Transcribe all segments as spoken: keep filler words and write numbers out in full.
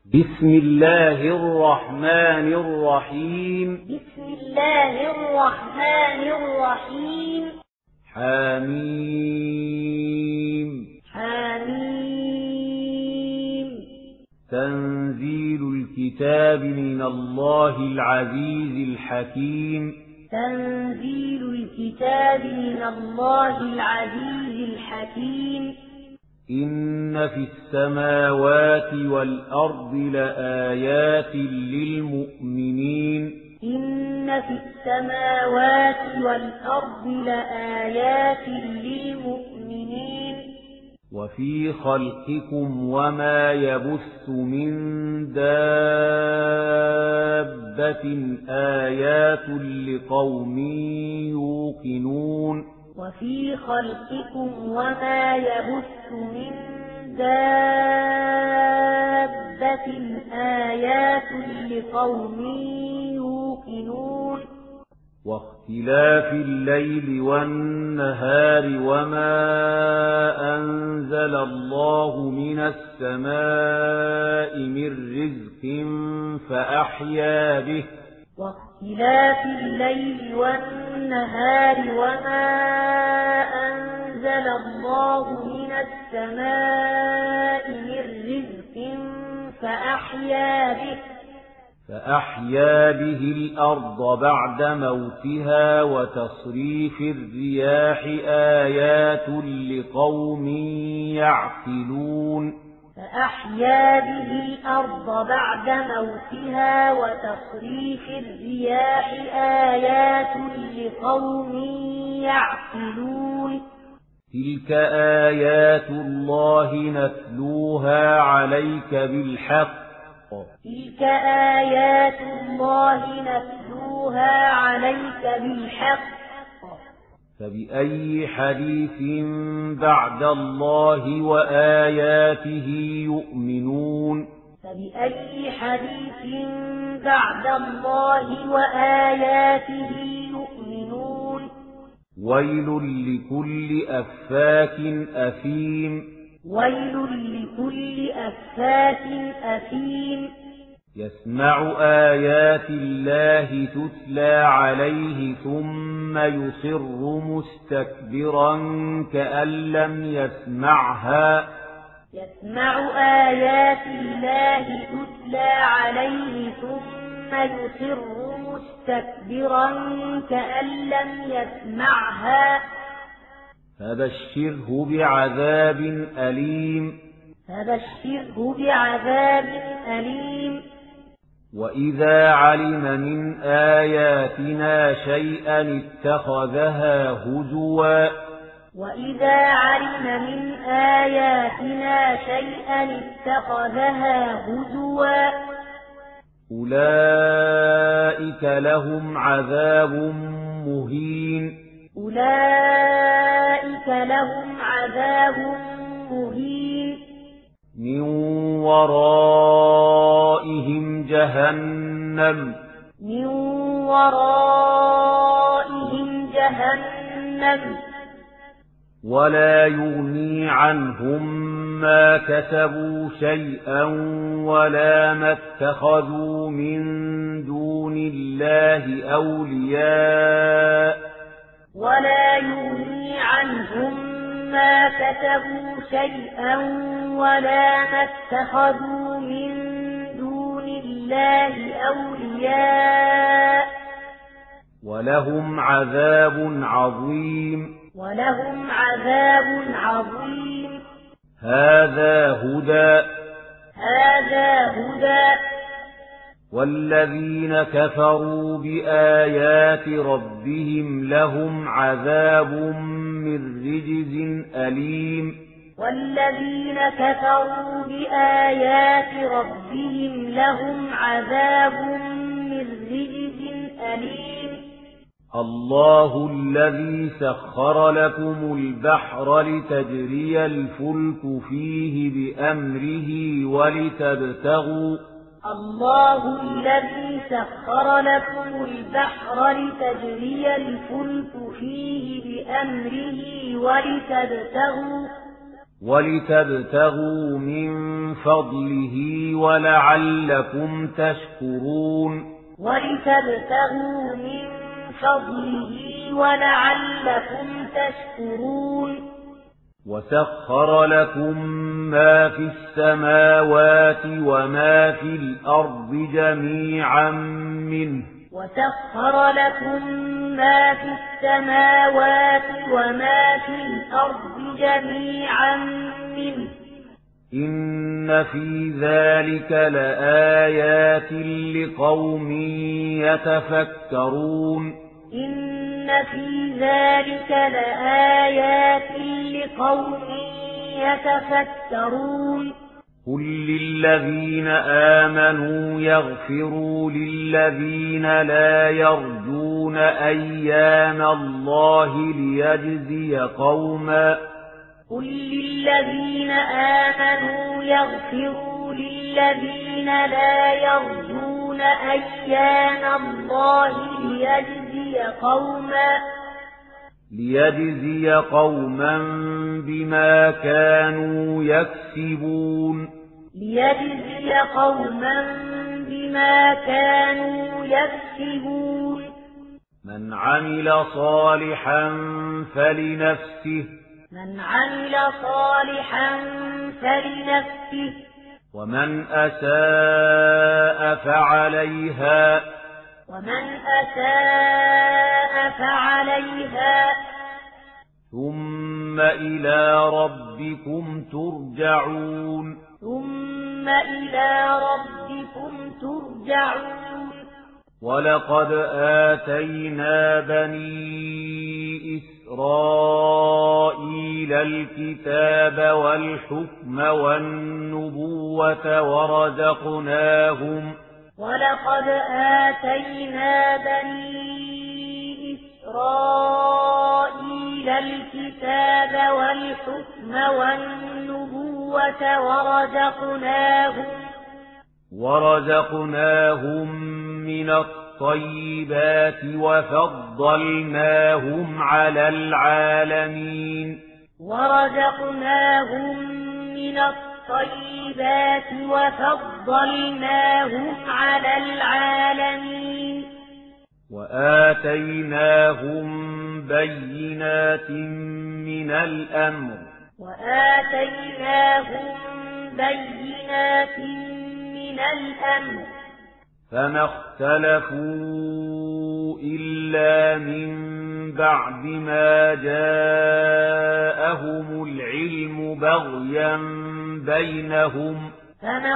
بسم الله الرحمن الرحيم بسم الله الرحمن الرحيم حميم حميم تنزيل الكتاب من الله العزيز الحكيم تنزيل الكتاب من الله العزيز الحكيم إن في السماوات والأرض لآيات للمؤمنين إن في السماوات والأرض لآيات للمؤمنين وفي خلقكم وما يبث من دابة آيات لقوم يوقنون وفي خلقكم وما يبث من دابة آيات لقوم يوقنون واختلاف الليل والنهار وما أنزل الله من السماء من رزق فأحيا به واختلاف الليل والنهار وما أنزل الله من السماء من رزق فأحيا به فأحيا به الأرض بعد موتها وتصريف الرياح آيات لقوم يعقلون فأحيا به الأرض بعد موتها وتصريف الرياح آيات لقوم يعقلون تلك آيات الله نتلوها عليك بالحق تلك آيات الله نتلوها عليك بالحق فبأي حديث بعد الله وآياته يؤمنون فبأي حديث بعد الله وآياته يؤمنون ويل لكل أفاك أثيم ويل لكل أفاك أثيم يسمع آيات الله تتلى عليه ثم يصر مستكبرا كأن لم يسمعها يسمع آيات الله تتلى عليه ثم يصر مستكبرا كأن لم يسمعها فبشره بعذاب أليم فبشره بعذاب أليم وإذا علم من آياتنا شيئا اتخذها هزوا وإذا علم من آياتنا شيئا اتخذها هزوا أولئك لهم عذاب مهين أولئك لهم عذاب مهين من ورائهم جهنم من ورائهم جهنم ولا يغني عنهم ما كسبوا شيئا ولا ما اتخذوا من دون الله أولياء ولا يغني عنهم ما كسبوا شيئا ولا ما اتخذوا من دون الله أولياء ولهم عذاب عظيم ولهم عذاب عظيم هذا هدى هذا هدى والذين كفروا بآيات ربهم لهم عذاب من رجز أليم والذين كفروا بآيات ربهم لهم عذاب من رجز أليم الله الذي سخر لكم البحر لتجري الفلك فيه بأمره ولتبتغوا الله الذي سخر لكم البحر لتجري الفلك فيه بأمره ولتبتغوا ولتبتغوا من فضله ولعلكم تشكرون ولتبتغوا من فضله ولعلكم تشكرون وسخر لكم ما في السماوات وما في الأرض جميعا منه وسخر لكم ما في السماوات وما في الأرض جميعا منه إن في ذلك لآيات لقوم يتفكرون إن في ذلك لآيات لقوم يتفكرون قل للذين آمنوا يغفروا للذين لا يرجون أيام الله ليجزي قوما قل للذين آمنوا يغفروا للذين لا يرجون أيام الله ليجزي قوما ليجزي قوما بما كانوا يكسبون ليجزي قوما بما كانوا يكسبون من عمل صالحا فلنفسه من عمل صالحا فلنفسه ومن أساء فعليها ومن أساء فعليها ثم إلى ربكم ترجعون ثم إلى ربكم ترجعون ولقد آتينا بني إسرائيل الكتاب والحكم والنبوة ورزقناهم ولقد آتينا بني إسرائيل الكتاب والحكم والنبوة ورزقناهم ورزقناهم من الطيبات وفضلناهم على العالمين ورزقناهم من الطيبات وفضلناهم على العالمين وآتيناهم بينات من الأمر وآتيناهم بينات من الأمر فما اختلفوا إلا من بعد ما جاءهم العلم بغيا بينهم فما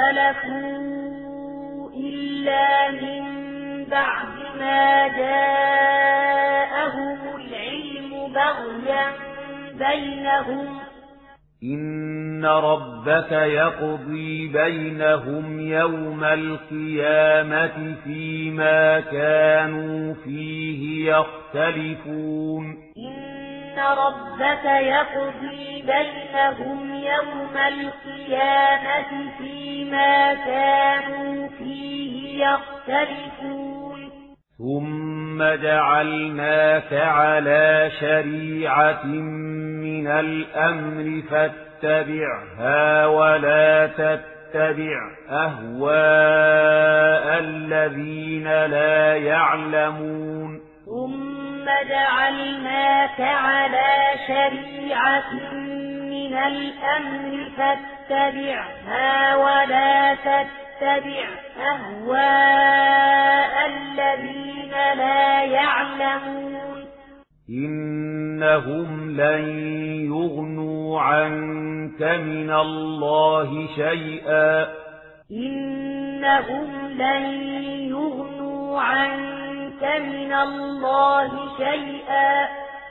اختلفوا إلا من بعد ما جاءهم العلم بغيا بينهم إن ربك يقضي بينهم يوم القيامة فيما كانوا فيه يختلفون إن ربك يقضي بينهم يوم القيامة فيما كانوا فيه يختلفون ثم جعلناك على شريعة من الأمر فاتبعها ولا تتبع أهواء الذين لا يعلمون ثم جعلناك على شريعة من الأمر فاتبعها ولا تتبع أهواء الذين لا يعلمون إنهم لن يغنوا عنك من الله شيئا إنهم لن يغنوا عنك من الله شيئا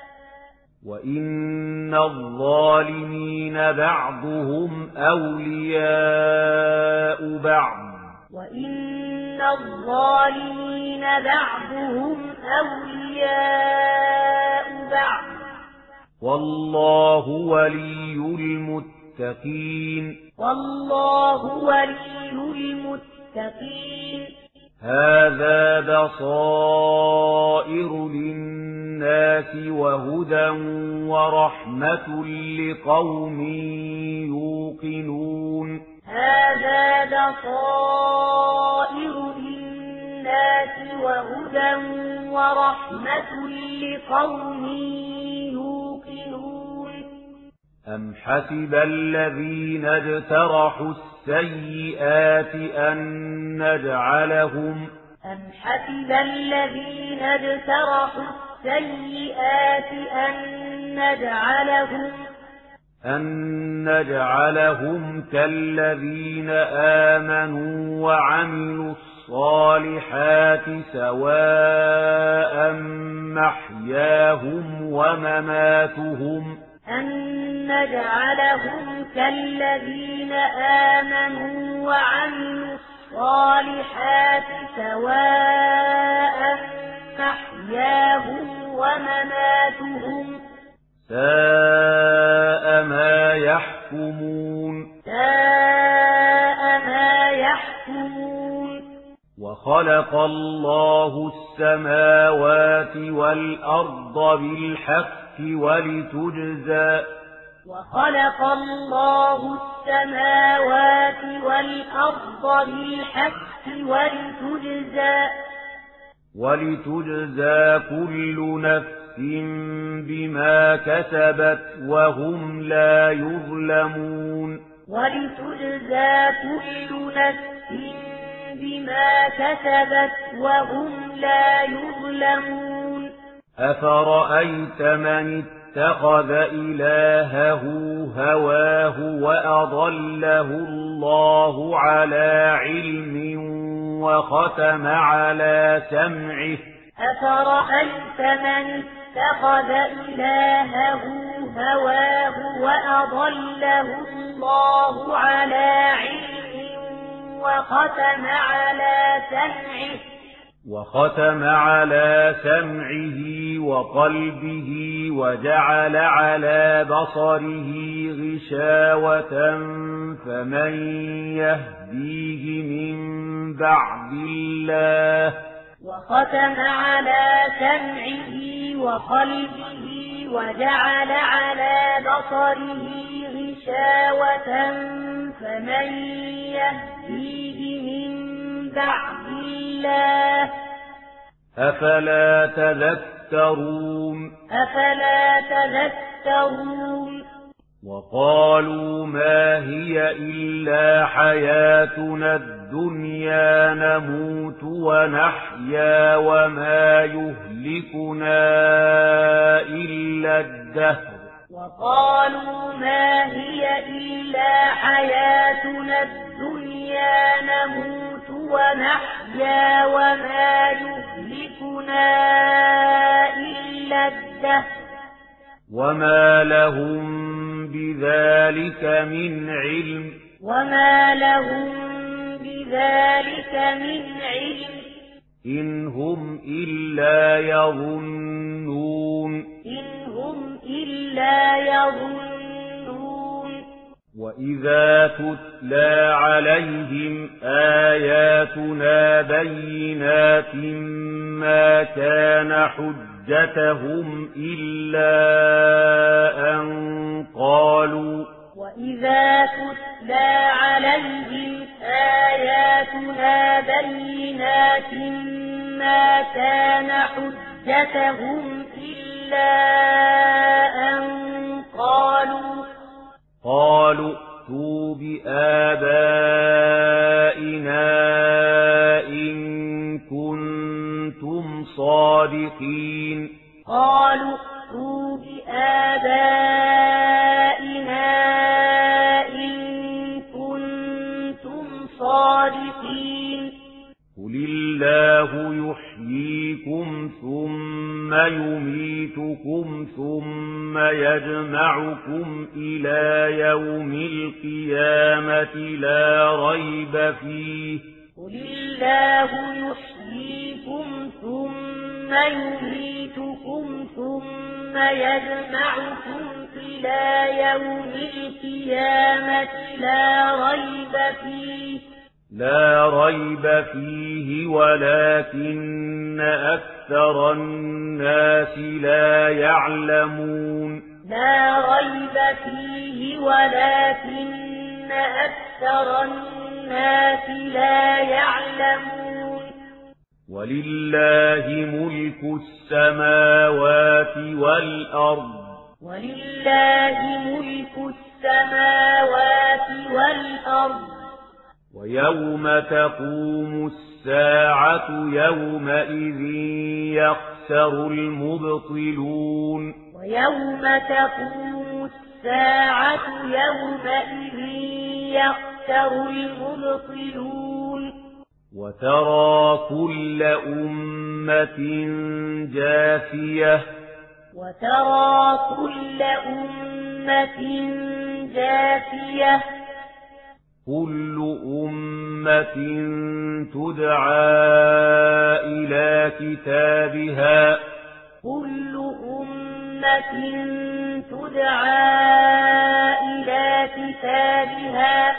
وإن الظالمين بعضهم أولياء بعض وإن الظالمين بعضهم أولياء بعض والله ولي المتقين والله ولي المتقين هذا بصائر للناس وهدى ورحمة لقوم يوقنون هذا بصائر للناس وهدى ورحمة لقوم يوقنون أم حسب الذين اجترحوا السيئات أن نجعلهم أم حسب الذين اجترحوا السيئات أن نجعلهم أن نجعلهم كالذين آمنوا وعملوا الصالحات سواء محياهم ومماتهم أن نجعلهم كالذين آمنوا وعملوا الصالحات سواء محياهم ومماتهم ساء ما يحكمون ساء ما يحكمون وخلق الله السماوات والأرض بالحق ولتجزى وخلق الله السماوات والأرض بالحق ولتجزى ولتجزى كل نفس بما كسبت وهم لا يظلمون ولتجزى كل نفس بما كسبت وهم لا يظلمون أفرأيت من اتخذ إلهه هواه وأضله الله على علم وختم على سمعه أفرأيت من اتخذ إلهه هواه وأضله الله على علم وختم على سمعه وختم على سمعه وقلبه وجعل على بصره غشاوة فمن يهديه من بعد الله وختم على سمعه وقلبه وجعل على بصره غشاوة فمن يهديه من بعد الله أفلا تذكرون أفلا تذكرون وقالوا ما هي إلا حياتنا الدنيا نموت ونحيا وما يهلكنا إلا الدهر وقالوا ما هي إلا حياتنا الدنيا نموت ونحيا وما يهلكنا إلا الدهر وما لهم بذلك من علم وما لهم بذلك من علم إن هم إلا يظنون إن هم إلا يظنون وإذا تتلى عليهم آياتنا بينات ما كان حجتهم إلا أن قالوا وإذا تتلى عليهم آياتنا بينات ما كان حجتهم إلا أن قالوا قالوا ائتوا بآبائنا إن كنتم صادقين قالوا ائتوا بآبائنا إن كنتم صادقين قل الله يحييكم ثم يميتكم ثم يجمعكم إلى يوم القيامة لا ريب فيه قل الله يحييكم ثم يميتكم ثم يجمعكم إلى يوم القيامة لا ريب فيه لا ريب فيه ولكن أكثر الناس لا يعلمون لا ريب فيه ولكن أكثر الناس لا يعلمون ولله ملك السماوات والأرض ولله ملك السماوات والأرض ويوم تقوم الساعة يومئذ يخسر المبطلون ويوم تقوم الساعة يومئذ يخسر المبطلون وترى كل أمة جاثية وترى كل أمة جاثية كل أمة تدعى إلى كتابها كل أمة تدعى إلى كتابها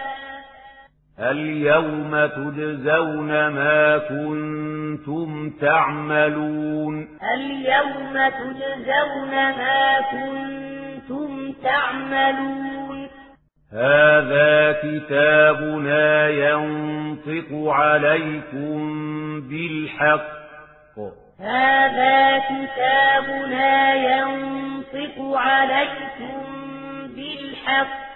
اليوم تجزون ما كنتم تعملون اليوم تجزون ما كنتم تعملون هذا كتابنا ينطق عليكم بالحق هذا كتابنا ينطق عليكم بالحق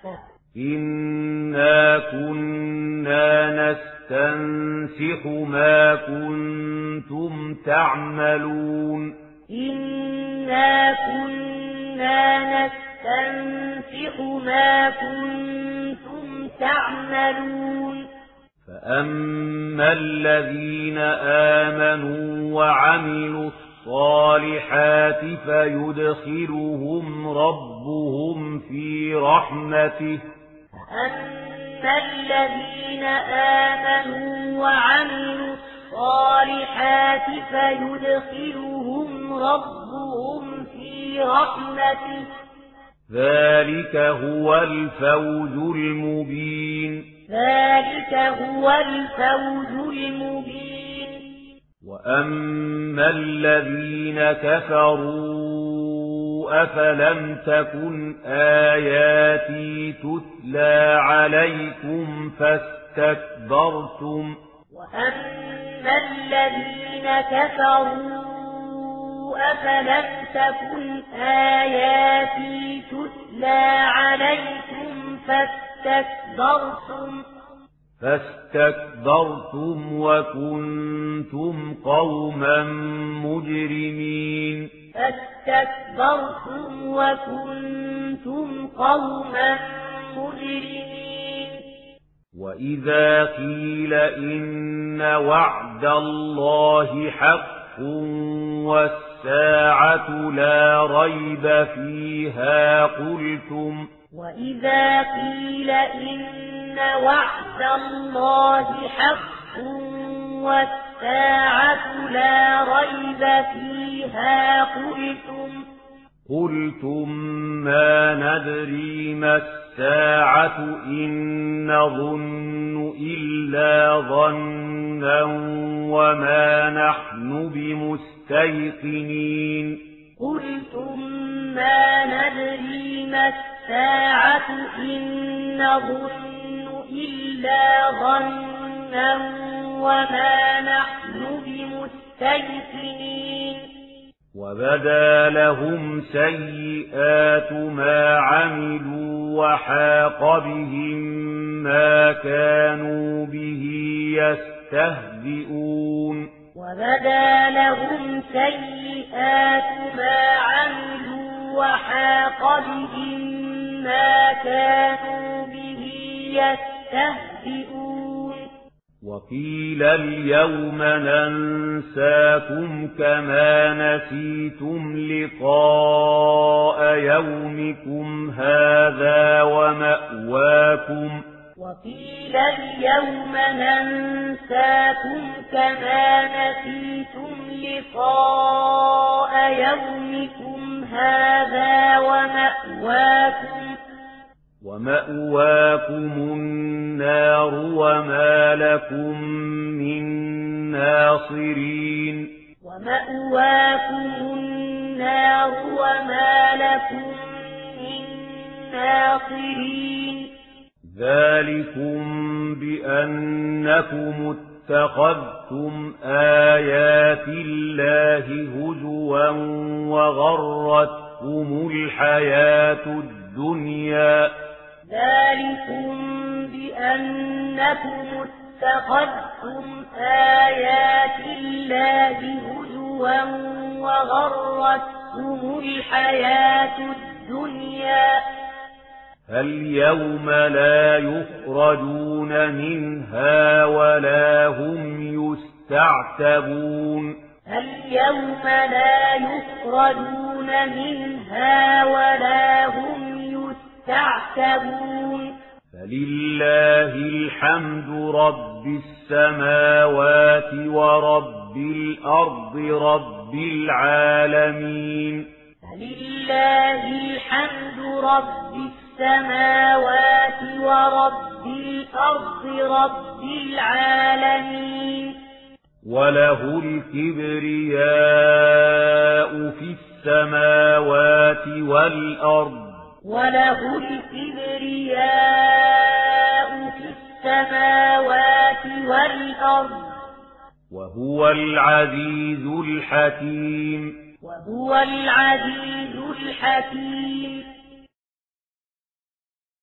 إنا كنا نستنسخ ما كنتم تعملون إنا كنا نستنسخ ما كنتم تعملون فأما الذين آمنوا وعملوا الصالحات فيدخلهم ربهم في رحمته فأما الذين آمنوا وعملوا الصالحات فيدخلهم ربهم في رحمته ذلك هو الفوز المبين ذلك هو الفوز المبين وأما الذين كفروا أفلم تكن آياتي تتلى عليكم فاستكبرتم وأما الذين كفروا أفلم تكن آياتي تتلى عليكم فاستكبرتم فاستكبرتم وكنتم قوما مجرمين فاستكبرتم وكنتم قوما مجرمين وإذا قيل إن وعد الله حق والساعة لا ريب فيها قلتم وإذا قيل إن وعد الله حق والساعة لا ريب فيها قلتم قلتم ما ندري ما الساعة إن نظن إلا ظنا وما نحن بمستيقنين قلتم ما ندري ما الساعة إن نظن إلا ظنا وما نحن بمستيقنين وبدا لهم سيئات ما عملوا وحاق بهم ما كانوا به يستهزئون وبدا لهم سيئات ما عملوا وحاق بهم ما كانوا به يستهزئون وقيل اليوم ننساكم كما نسيتم لقاء يومكم هذا ومأواكم وقيل اليوم ننساكم كما نسيتم لقاء يومكم هذا ومأواكم ومأواكم النار وما لكم من ناصرين ومأواكم النار وما لكم من ناصرين ذلكم بأنكم اتخذتم آيات الله هزوا وغرتكم الحياة الدنيا ذلكم بأنكم اتخذتم آيات الله هزوا وغرتكم الحياة الدنيا فاليوم لا يخرجون منها ولا هم يستعتبون اليوم لا يخرجون منها ولا هم يستعتبون فلله الحمد رب السماوات ورب الأرض رب العالمين فلله الحمد رب السماوات ورب الأرض رب العالمين وله الكبرياء في السماوات والأرض وله الكبرياء في السماوات والأرض وهو العزيز الحكيم وهو العزيز الحكيم